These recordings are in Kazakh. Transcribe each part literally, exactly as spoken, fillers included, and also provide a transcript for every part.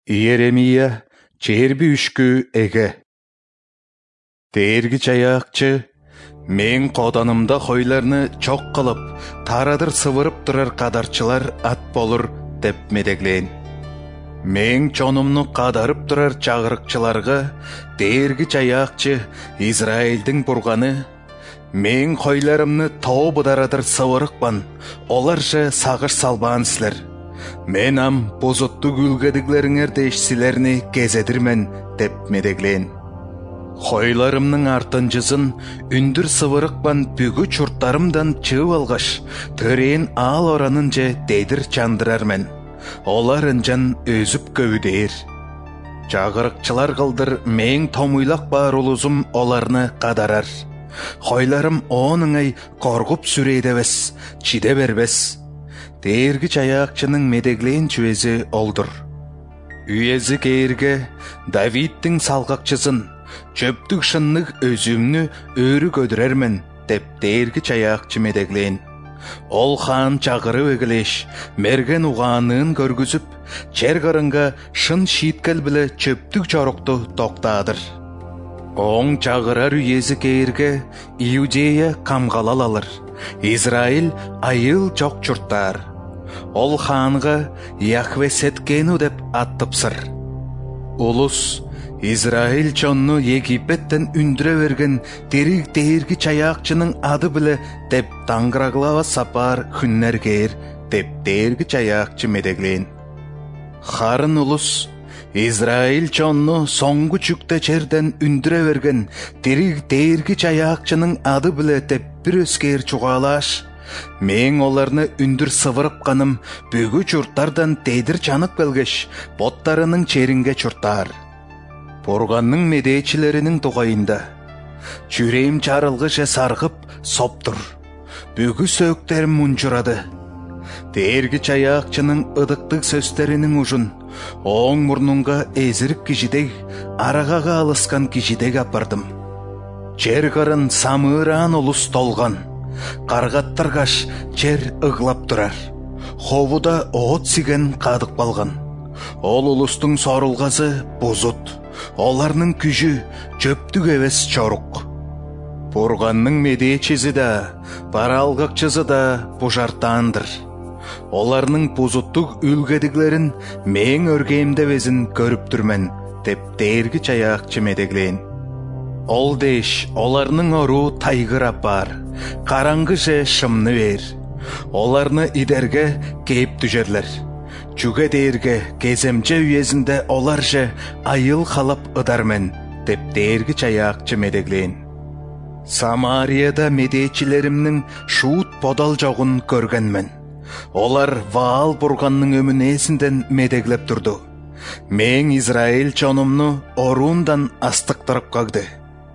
Иеремия черби үшкү эге. Дээрги чаяакчы, мен коданымда хойларны чок кылып, тарадыр сывырып турар кадарчылар ат болур деп медеглейин. Мен чонумну кадарып турар чагырыкчыларга, дээрги чаяакчы, Израилдин бурганы, мен хойларымны тоо бударадыр сывырыкпан, олар же сагыш салбаан силер. Мен ам бозоттук үлгедиглериңер деш силерни кезедирмен деп медеглейин. Хойларымның артынжысын үндүр сывырыкпан бүгү чурттарымдан чыып алгаш, төрейин аал оранын же дейдир чандырармен. Олар ынжан өзүп көбүдейир. Чагырыкчылар кылдыр мен томуйлак бар улузум оларны кадарар. Хойларым он ыңай коргуп сүрейдебес, чиде бербес. Дээрги чаяакчынын медеглейин чүөзү олдур. Үйези кээрге Давидтин салгакчысын, чөптүк шыннык өзүмнү өрү көдүрермен деп дээрги чаяакчы медеглейин. Ол хаан чагырып эгелеш, мерген угаанын көргүзүп, чер кырынга шын шийткел биле чөптүк чорукту токтаадыр. Оң чагырар үйези кээрге Иудея камгалал алыр, Израиль айыл жок чурттар. Ол хаанга Яхве Сеткену деп аттыпсыр. Улус Израиль чонну Египеттен үндүрө берген дериг дээрги чаяакчынын ады биле деп таңгыраглава сапар хүннер кээр деп дээрги чаяакчы медеглейин. Харын улус Израиль чонну соңгу чүкте черден үндүрө берген дериг дээрги чаяакчынын ады биле деп бир өскер чугаалаш, мен оларны үндүр сывырыпканым бүгү чурттардан дейдир чанып келгеш, боттарынын черинге чуртаар. Бурганның медечилеринин тугайында чүрейим чарылгыша саргып соптур, бүгү сөктерим мунчурады. Дээрги чаяакчынын ыдыктык сөздөрүнүн ужун оң мурнунга эзирик кишидей, арагага алыскан кишидей апардым. Чер кырын самыыраан улус толган, каргаттыргаш чер ыглап турар, ховуда оот сиген кадык балган. Ол улустун сорулгазы бузут, оларнын күжү чөптүк эбес чорук. Бурганның медечизи да, бара алгакчысы да бужартаандыр. Оларның бузуттук үлгедиглерин мен өргейимде безин көрүп түрмен деп дээрги чаяакчы медеглейин. Ол деш оларның ору тайгырап бар, караңгы же шымны бер. Оларны идерге кейп түжерлер. Чуге дээрге кеземче үйезинде олар же айыл халап ыдармен деп дээрги чаяакчы медеглейин. Самарияда медечилеримнин шуут подал жогун көргенмен. Олар Ваал бурганның өмүнесинден медеглеп турду. Мен Израиль чонумну орундан астыктырып кагды.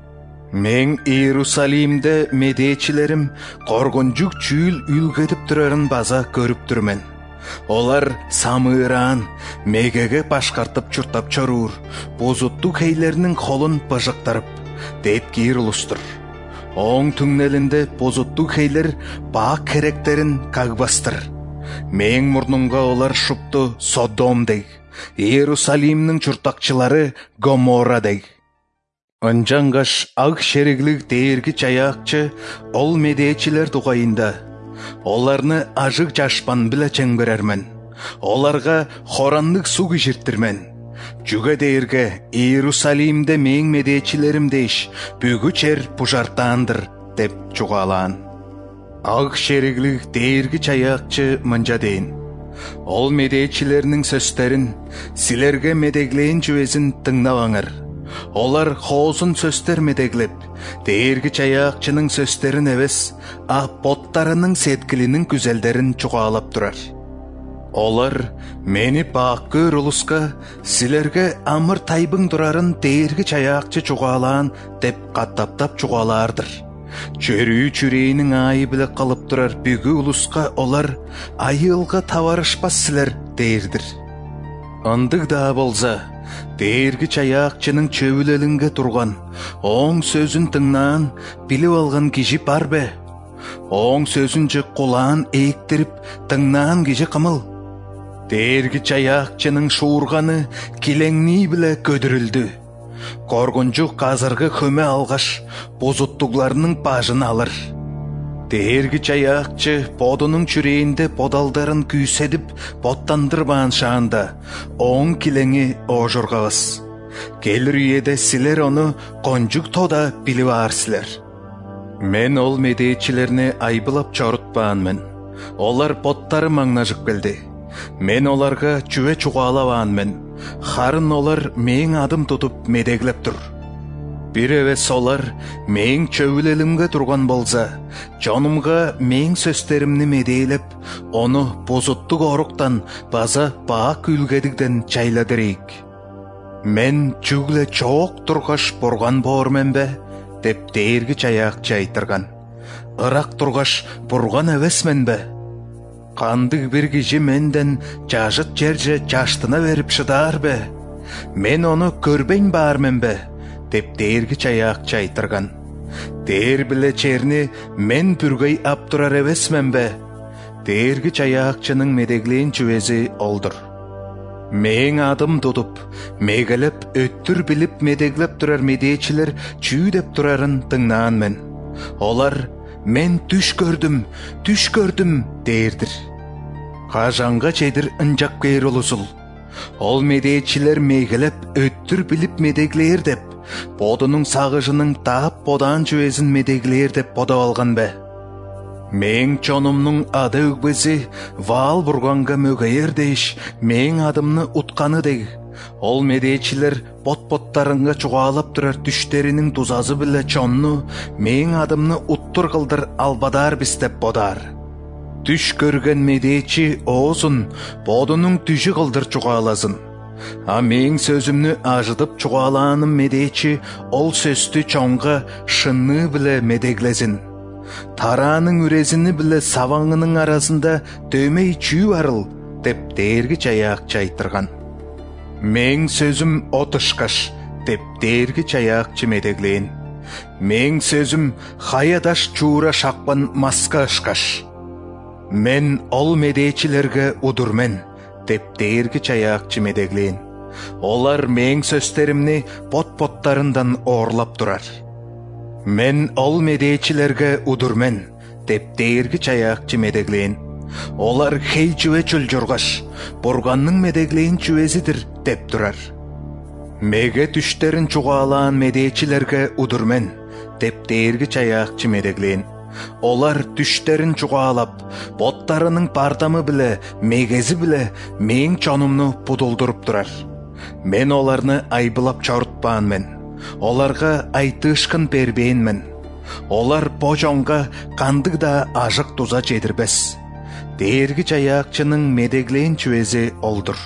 Мен Иерусалимде медечилерим коргонжук чүүл үлгедип турарын база көрүп турмен. Олар самыыраан, мегеге башкартып чуртап чоруур, бозуттук хейлеринин холун быжыктырып, дейт кийир улустур. Оң түңнелинде бозуттук хейлер баак керектерин кагбастыр. Мен мурнунга олар шупту Содомдей, Иерусалимнин чуртакчылары Гоморрадей. Ынжангаш ак шериглик дээрги чаяакчы ол медечилер тугайында. Оларны ажык жашпан биле чеңберермен. Оларга хоранлык су киширтирмен. Жүге дээрге Иерусалимде мен медечилерим деш бүгү чер пужартаандыр деп чугаалаан. Ак шериглик дээрги чаяакчы мынча дейин. Ол медечилеринин сөздөрүн силерге медеглейин чүөзүн тыңнабаңар. Олар хоозун сөздөр медеглеп, дээрги чаяакчынын сөздөрүн эбес, а боттарынын сеткилинин күзелдерин чугаалап турар. Олар мени бааккөр улуска силерге амыр тайбың турарын дээрги чаяакчы чугаалаан деп каттаптап чугаалаардыр. Чөрүү чүрейинин айы биле калып турар бүгү улуска олар айылга табарышпас силер дейирдир. Ындык да болза, дээрги чаяакчынын чөбүлөлүнгө турган, оң сөзүн тыңнаан, билип алган киши бар бе? Оң сөзүн же кулаан ээктирип тыңнаан киши кымыл? Дээрги чаякчының шуурганы килеңни биле көдүрүлдү. Коргунжу казыргы хөмө алгаш, бозуттугларынын бажын алыр. Дээрги чаякчы бодунун чүрейинде бодалдарын күйседип боттандырбаан шаанда оң килеңи ожургабыз. Келир үйеде силер ону конжук тода билип аарсилер. Мен ол медеечилерни айбылап чорутпаанмын. Олар боттары маңнажып келди. Мен оларга чүве чугаалабаанмын. Харын олар мээң адым тутуп медеглеп тур. Бир эвес олар мээң чөбүлелимге турган болса, жонумга мээң сөздеримни медейлеп, ону бозуттук оруктан база баа күлгедигден чайладырейик. Мен чүгле чоок тургаш бурган боормен бе, деп дээрги чаякчы айтырган. Ырак тургаш бурган эвесмен бе? Кандык бир киши менден жашыт жерже жаштына берип шыдаар бе? Мен ону көрбейн баармен бе? Деп дээрги чаякчы айтырган. Дээр биле черни мен бүргөй аптурар эвесмен бе? Дээрги чаякчынын медеглейин чүвези олдур. Мээң адым тутуп, мегелеп өттүр билип медеглеп турар медеечилер чүү деп турарын тыңнаан мен. Олар мен түш көрдүм, түш көрдүм дээрдир. Кажанга чейдир ынжак кейр улусул. Ол медеечилер мегелеп өттүр билип медеглейер деп, бодунун сагышынын таап бодаан чүвезин медеглейер деп бодап алган бе? Мээң чонумнун ады үгбези ваал бурганга мөгейер дейш, мээң адымны утканы дег. Ол медеечилер бот-боттарынга чугаалап турар түштеринин тузазы биле чонну мээң адымны уттур кылдыр албадар биз деп бодар. Түш көрген медеечи оозун бодунун түшү кылдыр чугааласын. А мээң сөзүмнү ажыдып чугаалааным медеечи ол сөздү чоңга шынны биле медеглесин. Тараанын үрезини биле сабаңынын арасында дөмей чүү арыл, деп дээрги чаякчы айтырган. Мээң сөзүм отышкаш, деп дээрги чаякчы медеглейин. Мээң сөзүм хаядаш чуура шакпан маска ышкаш. Мен ол медеечилерге удурмен, деп дээрги чаякчы медеглейин. Олар мээң сөздеримни бот-боттарындан оорлап турар. Мен ол медеечилерге удурмен, деп дээрги чаякчы медеглейин. Олар хей чүве чүлжургаш, бурганның медеглейин чүвезидир деп турар. Меге түштерин чугаалаан медеечилерге удурмен, деп дээрги чаякчы медеглейин. Олар түштерин чугаалап, боттарынын бардамы биле, мегези биле мээң чонумну пудулдуруп турар. Мен оларны айбылап чорутпаанмын. Оларга айтышкын бербейинмен. Олар божонга кандык да ажык туза жедирбес. Дээрги чаякчынын медеглейин чүвези олдур.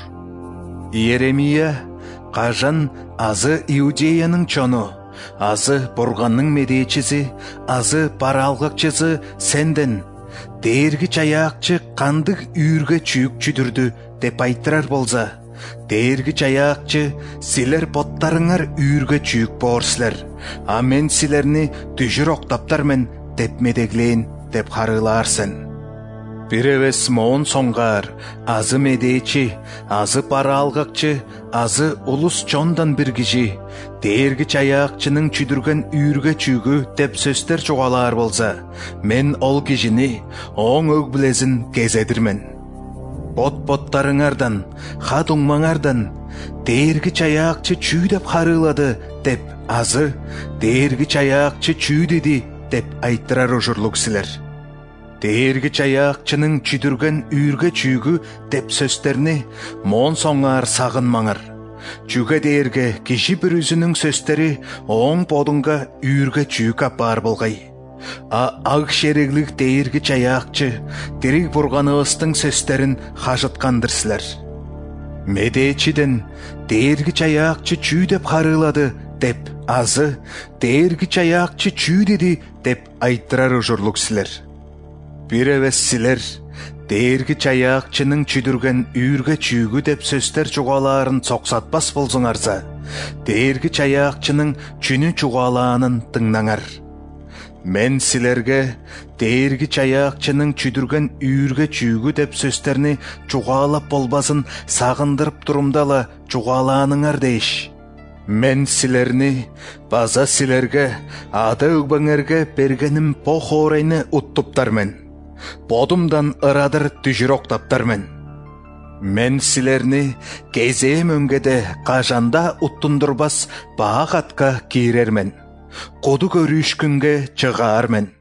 Иеремия, кажан азы Иудеянын чону, азы бурганның медеечиси, азы пара алгакчысы сенден. Дээрги чаякчы кандык үйүргө чүйүк чүдүрдү деп айтырар болса, дээрги чаякчы силер боттарыңар үйүргө чүйүк боорсилер, а мен силерни түшүр октаптармен деп медеглейин деп харыылаарсен. Бир эвес моон соңгаар, азы медеечи, азы пара алгакчы, азы улус чондан бир киши, дээрги чаякчынын чүдүргөн үйүргө чүйүгү деп сөздөр чугалаар болса, мен ол кишини оң өг билезин кезедирмен. Бот-боттарыңардан, хат уңмаңардан, дээрги чаякчы чүү деп харыылады деп, азы дээрги чаякчы чүү деди деп айттырар ужурлук силер. Дээрги чаякчынын чүдүргөн үйүргө чүйүгү деп сөздөрүнү моон соңгаар сагынмаңар. Чүгө дээрге киши бир үзүнүн сөздөрү оң бодунга үйүргө чүйүк апаар болгай. А аг шереглик дээрги чаякчы дириг бурганыбыздын сөздөрүн хажыткандыр силер. Медеечиден дээрги чаякчы чүү деп харыылады деп, азы дээрги чаякчы чүү деди деп айттырар ужурлук силер. Бир эвес силер дээрги чаякчынын чүдүргөн үйүргө чүйүгү деп сөздөр чугаалаарын цоксатпас болсоңарса, дээрги чаякчынын чүнү чугаалаанын тыңнаңар. Мен силерге дээрги чаяакчынын чүдүрген үйүргө чүүгү деп сөздөрүнү чугаалап болбасын сагындырып турумдала чугаалааныңар дейиш. Мен силерни база силерге ада өгбөңерге бергеним похорайны уттуптармен. Бодумдан ырадыр түжүроктаптармен. Мен силерни кезээ мөңгеде кажанда уттундурбас баак атка кийрермен. Коду көрүүшкүнгө чыгаармен.